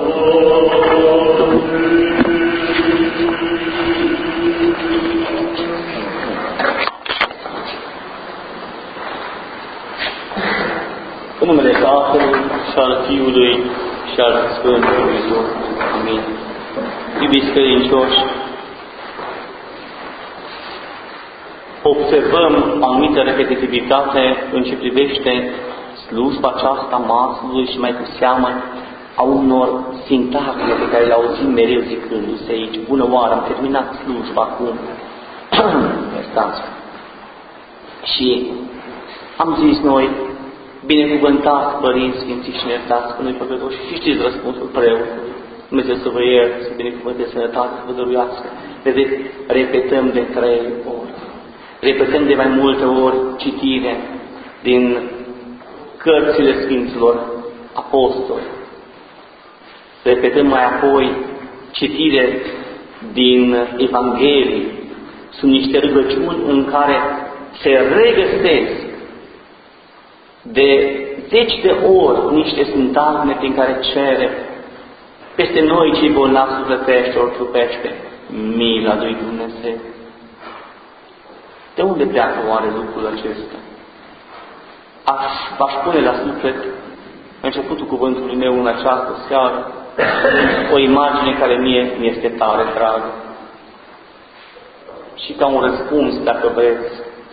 În numele Tatălui și al Fiului și al Sfântului Duh. Amin. Iubiți credincioși, observăm anumită repetitivitate în ce privește slujba aceasta masului și mai cu seamă a unor sintagme pe care le auzim mereu zicându-se aici: bună oară, am terminat slujba acum. Iertați. Și am zis noi: binecuvântați părinți sfințiți și neiertați că noi păcătoși. Și știți răspunsul preotului: Dumnezeu să vă ierte, să binecuvânteze, sănătate, să vă dăruiască. Vedeți, repetăm de 3 ori. Repetăm de mai multe ori citire din cărțile Sfinților Apostoli. Repetăm mai apoi citire din Evanghelii. Sunt niște rugăciuni în care se regăsesc de 10 de ori niște sintagme prin care cere peste noi cei bolnavi sufletește ori trupește mila lui Dumnezeu. De unde pleacă oare lucrul acesta? V-aș pune la suflet, începutul cuvântului meu în această seară, o imagine care mie mi-este tare dragă. Și ca un răspuns, dacă vreți,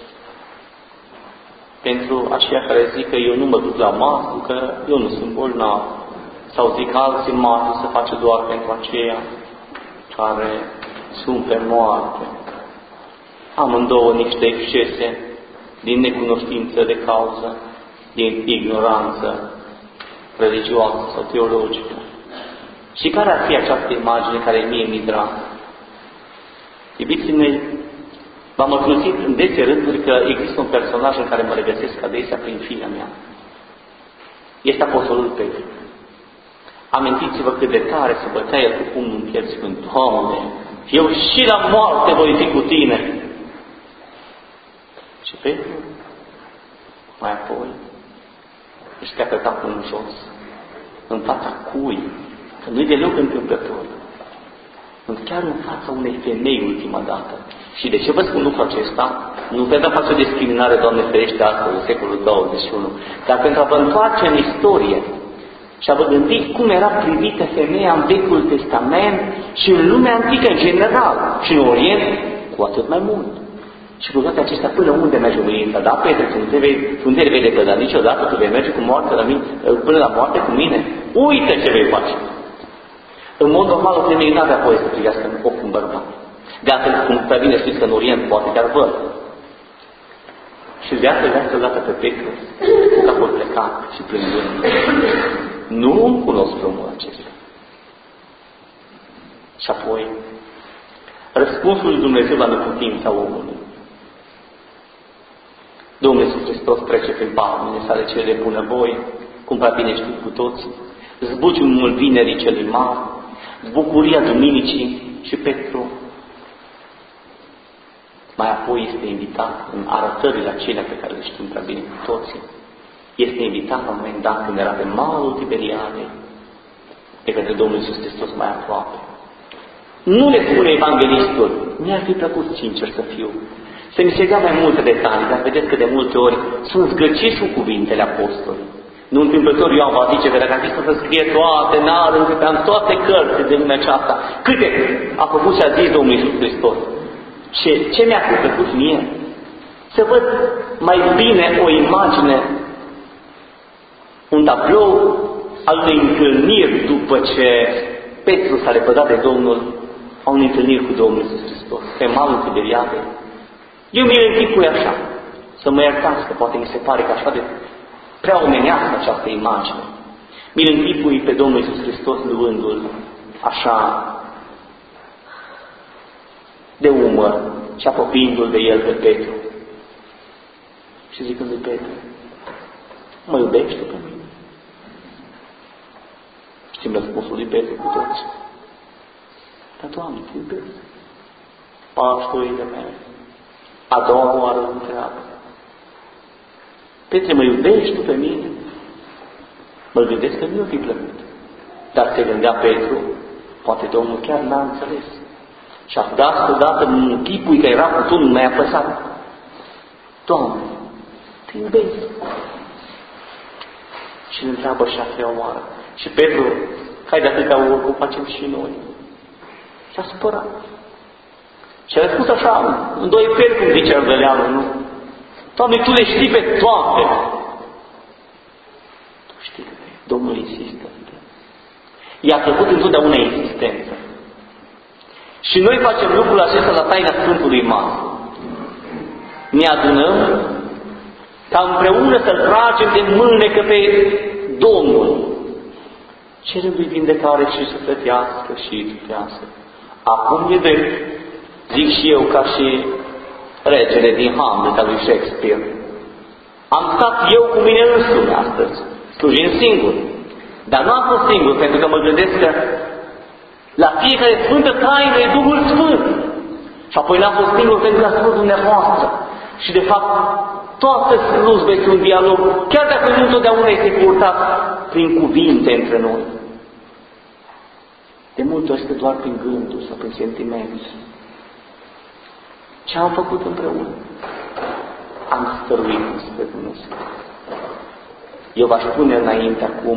pentru aceia care zic că eu nu mă duc la masă, că eu nu sunt bolnav. Sau zic alții, masă se face doar pentru aceia care sunt pe moarte. Amândouă niște excese din necunoștință de cauză, din ignoranță religioasă sau teologică. Și care ar fi această imagine care mie mi-e dragă? Iubiții mei, v-am mărturisit în dese rânduri că există un personaj în care mă regăsesc adesea prin firea mea. Este Apostolul Petru. Amintiți-vă cât de tare se bătea el cu pumnul în piept, spunând: Doamne, eu și la moarte voi fi cu Tine. Și Petru, mai apoi, își pleacă capul în jos, în fața cui, că nu-i deloc întâmplător, chiar în fața unei femei ultima dată. Și de ce vă spun lucrul acesta? Nu pentru a face o discriminare, Doamne ferește, astăzi, în secolul 21, dar pentru a vă întoarce în istorie și a vă gândi cum era privită femeia în Vechiul Testament și în lumea antică în general și în Orient cu atât mai mult. Și cu toate acestea, până unde merge umilința? Da, Petre, tu nu te vei lepăda niciodată, tu vei merge cu moarte la mine, până la moarte cu mine. Uite ce vei face! În mod normal, o femeie n-avea voie să privească în ochi un bărbat. De altfel, cum prea bine știți că în Orient poate chiar văd. Și viața dată pe Petru, cu capul plecat și plângând. Nu cunosc omul acesta. Și apoi, răspunsul lui Dumnezeu la neputința omului. Domnul Iisus Hristos trece prin palmele sale cele de bunăvoie, cum prea bine știm cu toții, zbuciumul vinerii celui mari, bucuria duminicii și Petru mai apoi este invitat în arătările acelea pe care le știm prea bine cu toții. Este invitat la un moment dat când era pe malul Tiberiadei de către Domnul Iisus Hristos mai aproape. Nu le spune evanghelistul, mi-ar fi plăcut, sincer să fiu, să mi se dea mai multe detalii, dar vedeți că de multe ori sunt zgârciți cu cuvintele apostolului. Nu întâmplător Ioan va zice că dacă am zis să scrie toate, în toate cărțile de lumea aceasta, câte a făcut și a zis Domnul Iisus Hristos. Ce mi-a plăcut mie? Să văd mai bine o imagine, un tablou al unei întâlniri după ce Petru s-a lepădat de Domnul, a unei întâlniri cu Domnul Iisus Hristos, pe malul Tiberiadei. Eu mi-l închipui așa, să mă iertați că poate mi se pare că așa de prea omenească această imagine. Mi-l închipui pe Domnul Iisus Hristos luându-l așa de umăr și apropiindu-l de el pe Petru. Și zicând lui Petru: mă iubești tu pe mine? Știm răspunsul lui Petru cu toți. Dar, Doamne, te iubesc. Paștorile mele. A doua oară îl întreabă: Petre, mă iubești tu pe mine? Mă gândesc că nu i-o fi plăcut. Dar se gândea Petru, poate Domnul chiar n-a înțeles. Și a dat odată în chipul că era cu tunul mai apăsat. Doamne, te iubesc. Și îl întreabă și a treia oară. Și Petru, hai de atâta ori, cum facem și noi. Și a supărat. Și a spus așa, în doi feluri, cum zice Ardeleanu, nu? Doamne, Tu le știi pe toate. Tu știi că Domnul insistă. I-a plăcut întotdeauna insistență. Și noi facem lucrul acesta la taina Sfântului Mas. Ne adunăm ca împreună să-L tragem de mânecă pe Domnul, cerându-i vindecare și sufletească și trupească. Acum e drept, zic și eu ca și regele din Hamlet al lui Shakespeare. Am stat eu cu mine însumi astăzi, slujind singur. Dar nu am fost singur, pentru că mă gândesc că la fiecare sfântă taină e Duhul Sfânt. Și apoi n-am fost singur pentru că a spus dumneavoastră. Și de fapt, toată slujba este un dialog, chiar dacă nu întotdeauna este purtat prin cuvinte între noi. De multe ori este doar prin gânduri sau prin sentimente. Ce am făcut împreună? Am stăruit spre Dumnezeu. Eu v-aș pune înainte acum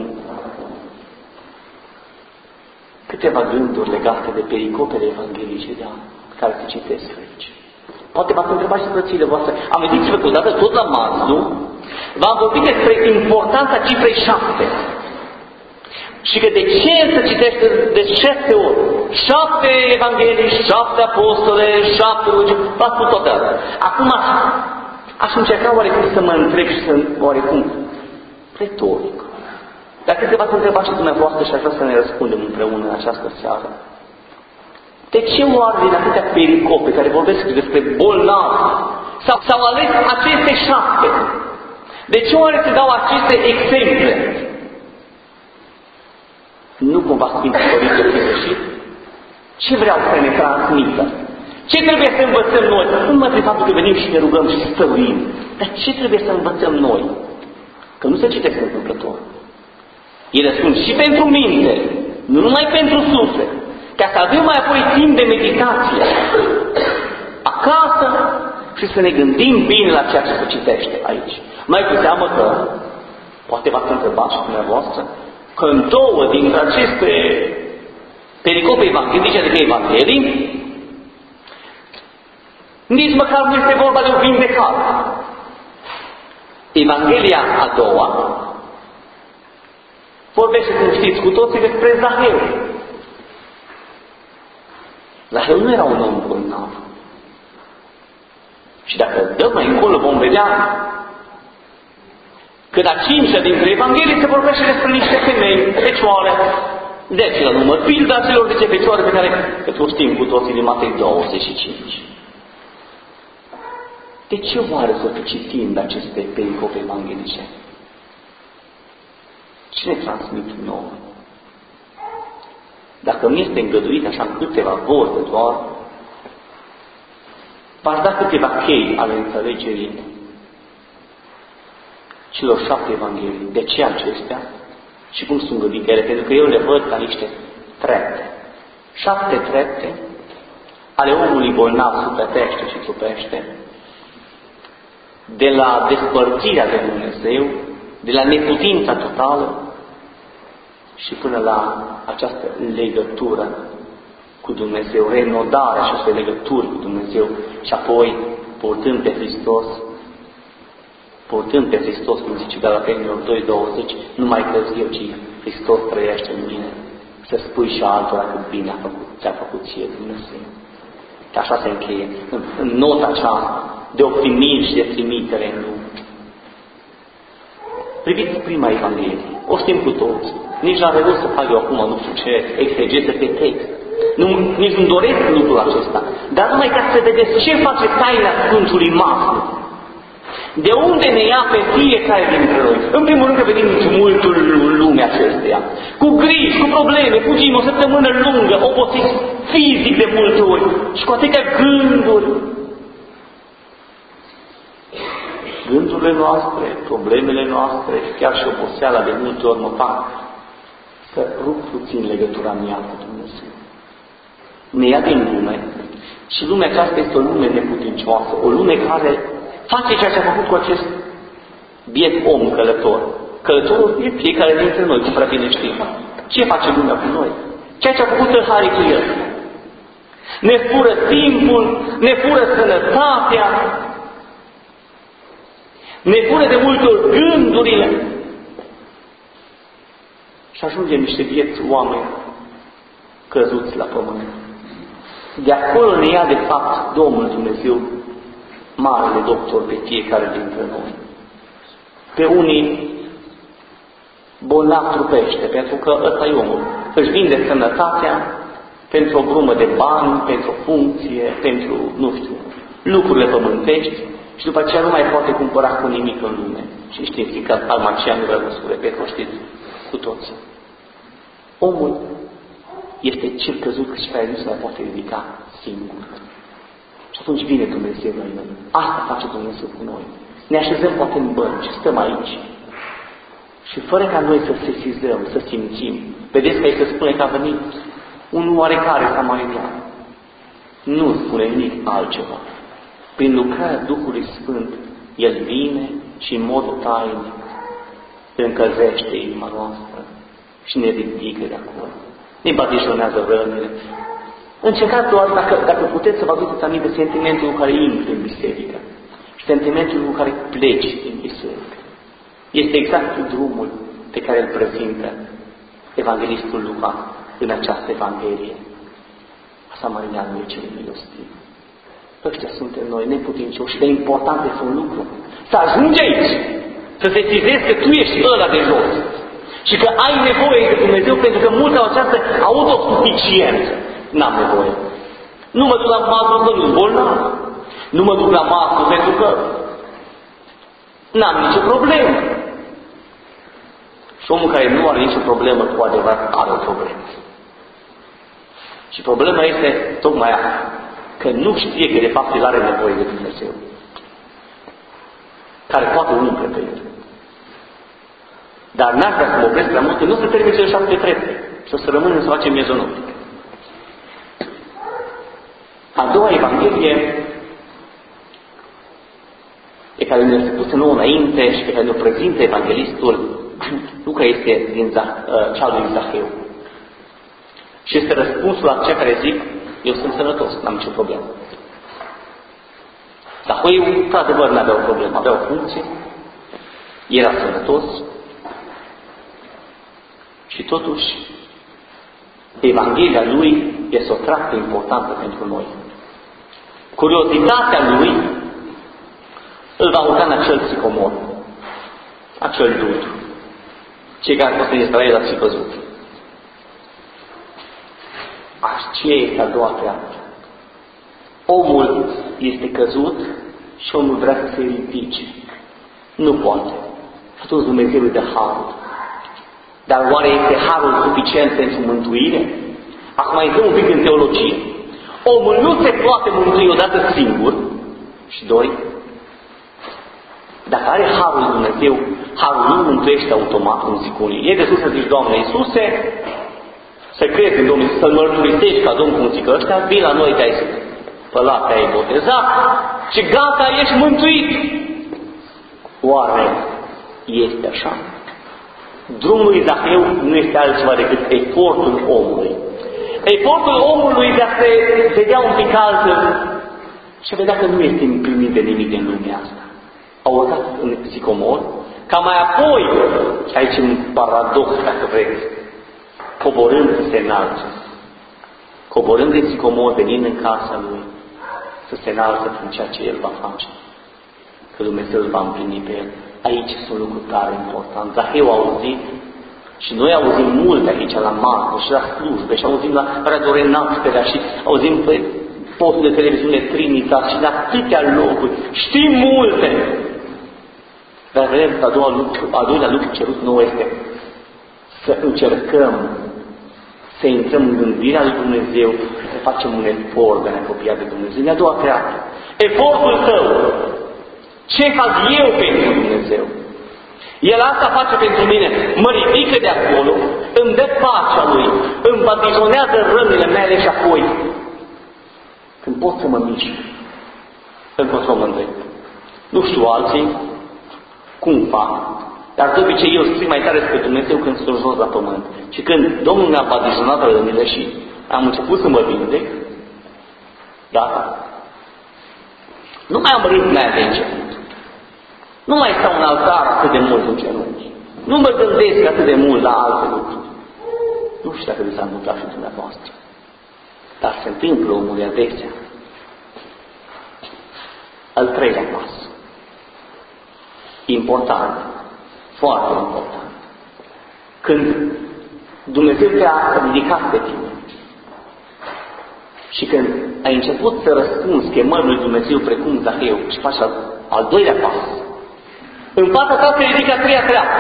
câteva gânduri legate de pericopele evanghelice care se citesc aici. Poate v-ați întrebat și frățile voastre. Amintiți-vă că odată tot la Maslu v-am vorbit despre importanța cifrei 7. Și că de ce se citește de 7 ori? 7 evanghelii, 7 apostole, 7 rugi, v-ați spus toată. Acum aș încerca oarecum să mă întreb și să oarecum retoric. Dacă se v-ați întrebat și dumneavoastră și aș vrea să ne răspundem împreună în această seară. De ce oare din atâtea pericope care vorbesc despre bolnavi s-au ales aceste 7? De ce oare se dau aceste exemple? Nu cumva Sfântul Părinte fi greșit? Ce vreau să ne transmită? Ce trebuie să învățăm noi? Nu numai prin faptul că venim și ne rugăm și stăruim. Dar ce trebuie să învățăm noi? Că nu se citesc întâmplător. Ele sunt și pentru minte, nu numai pentru suflet. Ca să avem mai apoi timp de meditație acasă și să ne gândim bine la ceea ce se citește aici. Mai cu seamă că, poate v-ați întrebat și dumneavoastră, că în două dintre aceste pericope evanghelice, adică Evanghelii, nici măcar nu este vorba de o vindecare. Evanghelia a doua vorbește, cum știți cu toții, despre Zaheu. Zaheu nu era un om bolnav. Și dacă dăm mai încolo vom vedea că la 5 dintre Evanghelii se vorbește despre niște femei, fecioare, 10 la număr, pilda celor 10 fecioare pe care o știm cu toții din Matei 25. De ce oare să fi citind aceste pericope evanghelice? Ce ne transmit nouă? Dacă mi este îngăduit așa în câteva vorbe doar, v-aș da câteva chei ale înțelegerii celor 7 evanghelii. De ce acestea? Și cum sunt gândite ele? Pentru că eu le văd ca niște trepte. 7 trepte ale omului bolnav sufletește și trupește, de la despărțirea de Dumnezeu, de la neputința totală și până la această legătură cu Dumnezeu, renodarea acestei legături cu Dumnezeu și apoi purtând pe Hristos, cum zice Galatenilor 2:20, nu mai crezi eu, ci Hristos trăiește în mine, să spui și altora cât bine ți-a făcut ție Dumnezeu. Că așa se încheie în nota aceasta de optimism și de trimitere în lume. Priviți prima Evanghelie, o știm cu toți. Nici n-are rost să fac eu acum nu știu ce exegeze pe text. Nici nu doresc lucrul acesta. Dar numai ca să vedeți ce face taina Sfântului Maslu. De unde ne ia pe fiecare dintre noi? În primul rând că venim tumultul lumii acesteia. Cu griji, cu probleme, fugim o săptămână lungă, obosiți fizic de multe ori și cu atâtea gânduri. Gândurile noastre, problemele noastre, chiar și oboseala de multe ori mă fac să rup puțin legătura mea cu Dumnezeu. Ne ia din lume și lumea aceasta este o lume neputincioasă, o lume care face ceea ce a făcut cu acest biet om călător. Călătorul e fiecare dintre noi, cum prea bine știm. Ce face lumea cu noi? Ceea ce a făcut tâlharii cu el. Ne fură timpul, ne fură sănătatea, ne fură de multe ori gândurile și ajungem niște vieți oameni căzuți la pământ. De acolo ne ia, de fapt, Domnul Dumnezeu, marele doctor, pe fiecare dintre noi. Pe unii bolnav trupește, pentru că ăsta e omul. Își vinde sănătatea pentru o grumă de bani, pentru o funcție, pentru, nu știu, lucrurile pământești și după aceea nu mai poate cumpăra cu nimic în lume. Și știți că farmacia nu vreau să repet, o știți cu toți. Omul este cel căzut și care nu se mai poate ridica singur. Și atunci vine Dumnezeu la noi. Asta face Dumnezeu cu noi. Ne așezăm poate în bănci, stăm aici. Și fără ca noi să sesizăm, să simțim, vedeți că aici se spune că a venit un oarecare samaritan. Nu spune nimic altceva. Prin lucrarea Duhului Sfânt, El vine și în mod tainic încălzește inima noastră și ne ridică de acolo. Ne badijonează rănile. Încercați doar, dacă puteți să vă aduceți aminte sentimentul cu care intri în biserică și sentimentul cu care pleci din biserică. Este exact drumul pe care îl prezintă Evanghelistul Luca în această Evanghelie. Samaritanul e cel milostiv. Ăștia suntem noi, neputincioși, dar important este un lucru. Să ajungi aici, să sesizezi că tu ești ăla de jos și că ai nevoie de Dumnezeu, pentru că mulți au această autosuficiență. N-am nevoie. Nu mă duc la masă că nu-s bolnav. Nu mă duc la masă pentru că n-am nicio problemă. Și omul care nu are nicio problemă, cu adevărat are o problemă. Și problema este tocmai asta, că nu știe că de fapt el are nevoie de Dumnezeu, care poate umple pe el. Dar n-ar vrea să mă opresc prea mult, că nu se termine cele 7 trepte și o să rămânem să facem mezonoptic. A doua Evanghelie pe care ne-a spus nouă înainte și pe care ne-o prezintă Evanghelistul Luca este din cea lui Zaheu. Și este răspunsul la cei care zic, eu sunt sănătos, n-am nicio problemă. Zaheu, într-adevăr, n-avea o problemă, avea o funcție, era sănătos și totuși Evanghelia lui este o treaptă importantă pentru noi. Curiozitatea lui îl va urca în acel sicomor, acel dud. Cei care au fost în Israel ați și văzut. Ce este a doua treaptă? Omul este căzut și omul vrea să se ridice. Nu poate. Și atunci Dumnezeu îi dă harul. Dar oare este harul suficient pentru mântuire? Acum intrăm un pic în teologie. Omul nu se poate mântui odată singur. Și doi, dacă are harul lui Dumnezeu, harul nu mântuiește automat, cum zic unii. E destul să zici, Doamne Iisuse, să crezi în Domnul, să-L mărturisești ca Domnul, cum zic ăștia, vii la noi, te-ai spălat, te-ai botezat și gata, ești mântuit. Oare este așa? Drumul lui Zaheu nu este altceva decât efortul omului. Efortul omului de a se vedea un pic altfel și a vedea că nu este împlinit de nimic din lumea asta. A urcat în sicomor, ca mai apoi, și aici un paradox, dacă vreți, coborând să se înalță. Coborând din sicomor, venind în casa lui, să se înalță prin ceea ce el va face. Că Dumnezeu îl va împlini pe el. Aici sunt lucruri tare importante. Zaheu a auzit și noi auzim mult aici la Marcu și la slujbe și auzim la Radio Renașterea și auzim pe postul de televiziune Trinitas și la atâtea locuri. Știm multe! Dar vedem că a doilea lucru cerut nou este să încercăm să intrăm în gândirea lui Dumnezeu și să facem un efort de a ne apropia de Dumnezeu. E a doua treabă. Efortul tău. Ce fac eu pentru Dumnezeu? El asta face pentru mine. Mă ridică de acolo, îmi dă pacea Lui, îmi batizonează rănile mele și apoi, când pot să mă mișc, încotro mă îndrept. Nu știu alții cum fac, dar de obicei eu strig mai tare spre Dumnezeu când sunt jos la pământ. Și când Domnul mi-a batizonat rănile și am început să mă vindec, gata. Nu mai am râvnea de început. Nu mai stau în altar atât de mult în genunchi. Nu mă gândesc atât de mult la alte lucruri. Nu știu dacă vi s-a întâmplat și dumneavoastră. Dar se întâmplă omului adesea. Al treilea pas. Important. Foarte important. Când Dumnezeu te-a ridicat pe tine și când ai început să răspunzi chemării lui Dumnezeu precum Zaheu și faci al doilea pas, în fața ta se ridică a treia treaptă.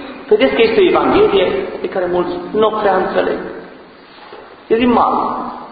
Vedeți că este o Evanghelie pe care mulți nu o prea înțeleg. E din mare.